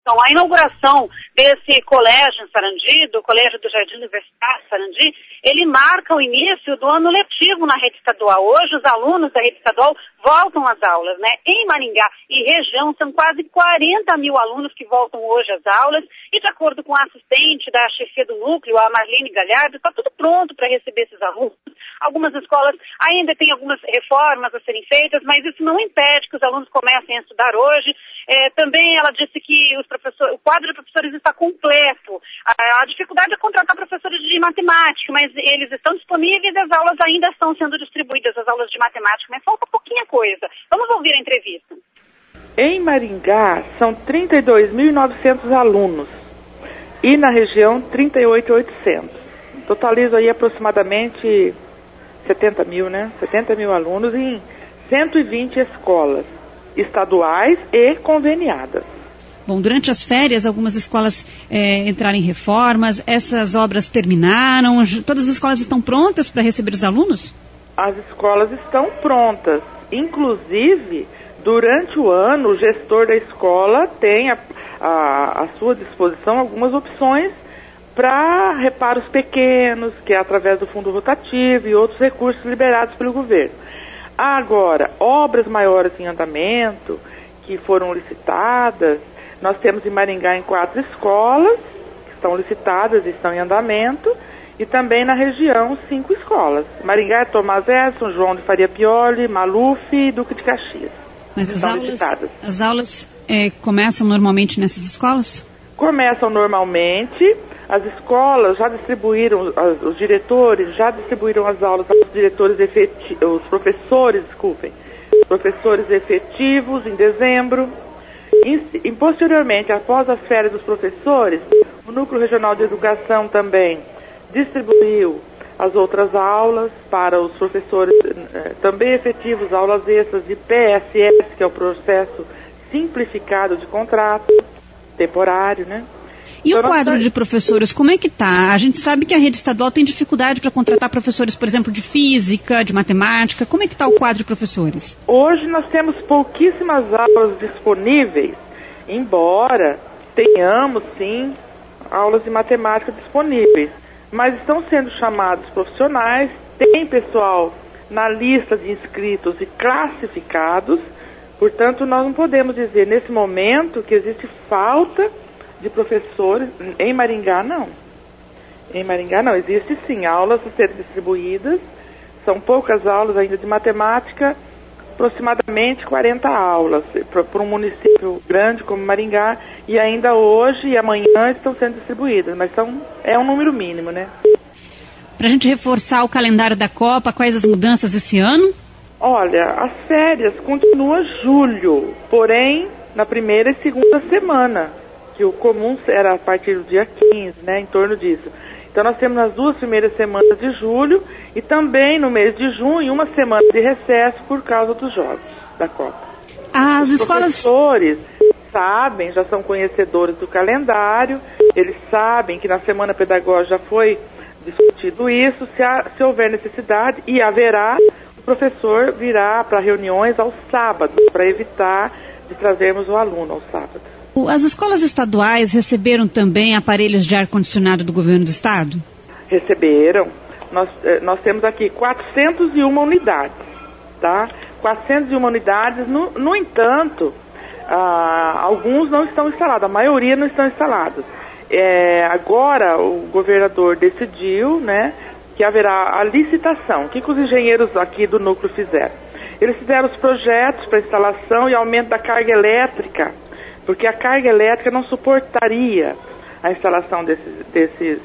A inauguração desse colégio em Sarandi, do Colégio do Jardim Universitário Sarandi, ele marca o início do ano letivo na rede estadual. Hoje os alunos da rede estadual voltam às aulas, né? Em Maringá e região são quase 40 mil alunos que voltam hoje às aulas e de acordo com a assistente da chefia do núcleo, a Marlene Galhardo, está tudo pronto para receber esses alunos. Algumas escolas ainda têm algumas reformas a serem feitas, mas isso não impede que os alunos comecem a estudar hoje. Também ela disse que o quadro de professores está completo. A dificuldade é contratar professores de matemática, mas eles estão disponíveis e as aulas ainda estão sendo distribuídas, as aulas de matemática, mas falta pouquinha coisa. Vamos ouvir a entrevista. Em Maringá, são 32.900 alunos e na região 38.800. Totaliza aí aproximadamente 70 mil, né? 70 mil alunos em 120 escolas estaduais e conveniadas. Bom, durante as férias, algumas escolas entraram em reformas, essas obras terminaram, todas as escolas estão prontas para receber os alunos? As escolas estão prontas, inclusive, durante o ano, o gestor da escola tem à sua disposição algumas opções para reparos pequenos, que é através do fundo rotativo e outros recursos liberados pelo governo. Agora, obras maiores em andamento, que foram licitadas, nós temos em Maringá em 4 escolas, que estão licitadas e estão em andamento, e também na região 5 escolas. Maringá, Tomás Edson, João de Faria Pioli, Maluf e Duque de Caxias. Mas as aulas começam normalmente nessas escolas? Começam normalmente. As escolas já distribuíram, os diretores já distribuíram as aulas aos diretores efetivos, os professores efetivos em dezembro. E posteriormente, após as férias dos professores, o Núcleo Regional de Educação também distribuiu as outras aulas para os professores também efetivos, aulas extras de PSS, que é o processo simplificado de contrato temporário, né? E o quadro de professores, como é que está? A gente sabe que a rede estadual tem dificuldade para contratar professores, por exemplo, de física, de matemática. Como é que está o quadro de professores? Hoje nós temos pouquíssimas aulas disponíveis, embora tenhamos, sim, aulas de matemática disponíveis. Mas estão sendo chamados profissionais, tem pessoal na lista de inscritos e classificados, portanto nós não podemos dizer nesse momento que existe falta de professores. Em Maringá não. Em Maringá não, existe sim aulas a serem distribuídas, são poucas aulas ainda de matemática, aproximadamente 40 aulas para um município grande como Maringá, e ainda hoje e amanhã estão sendo distribuídas, mas é um número mínimo, né? Para a gente reforçar o calendário da Copa, quais as mudanças esse ano? Olha, as férias continuam julho, porém na primeira e segunda semana, que o comum era a partir do dia 15, né, em torno disso. Então nós temos as 2 primeiras semanas de julho e também no mês de junho uma semana de recesso por causa dos jogos da Copa. Os professores sabem, já são conhecedores do calendário, eles sabem que na semana pedagógica já foi discutido isso, se houver necessidade, e haverá, o professor virá para reuniões aos sábados, para evitar de trazermos o aluno aos sábados. As escolas estaduais receberam também aparelhos de ar-condicionado do governo do estado? Receberam. Nós temos aqui 401 unidades, tá? 401 unidades, no entanto, alguns não estão instalados, a maioria não estão instalados. Agora o governador decidiu, né, que haverá a licitação. O que os engenheiros aqui do núcleo fizeram? Eles fizeram os projetos para instalação e aumento da carga elétrica, porque a carga elétrica não suportaria a instalação desses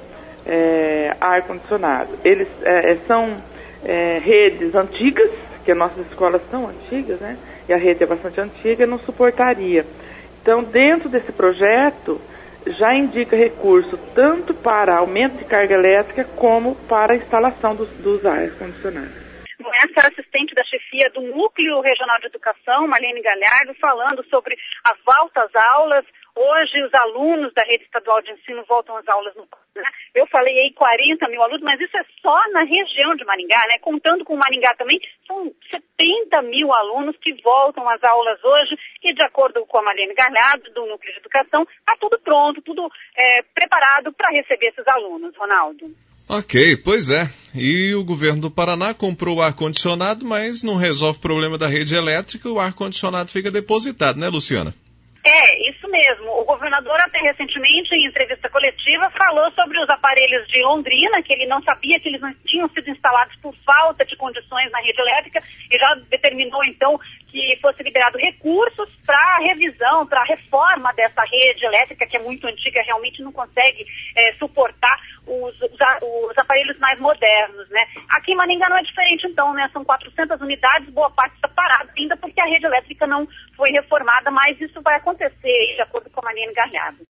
ar-condicionado. Eles são redes antigas, que as nossas escolas são antigas, né? E a rede é bastante antiga, não suportaria. Então, dentro desse projeto, já indica recurso tanto para aumento de carga elétrica como para a instalação dos ar-condicionados. Essa assistente da chefia do Núcleo Regional de Educação, Marlene Galhardo, falando sobre a volta às aulas. Hoje os alunos da rede estadual de ensino voltam às aulas no né? Eu falei aí 40 mil alunos, mas isso é só na região de Maringá, né? Contando com Maringá também, são 30 mil alunos que voltam às aulas hoje e, de acordo com a Marlene Galhardo, do Núcleo de Educação, está tudo pronto, tudo preparado para receber esses alunos, Ronaldo. Ok, pois é. E o governo do Paraná comprou o ar-condicionado, mas não resolve o problema da rede elétrica, o ar-condicionado fica depositado, né, Luciana? Isso mesmo. O governador até recentemente, em entrevista coletiva, falou sobre os aparelhos de Londrina, que ele não sabia que eles não tinham sido instalados por falta de condições na rede elétrica, e já determinou, então, que fosse liberado recursos para a revisão, para a reforma dessa rede elétrica, que é muito antiga, realmente não consegue suportar os aparelhos mais modernos, né? Aqui em Maringá não é diferente, então, né? São 400 unidades, boa parte está parada ainda porque a rede elétrica não foi reformada, mas isso vai acontecer, de acordo com a Marlene Galhardo.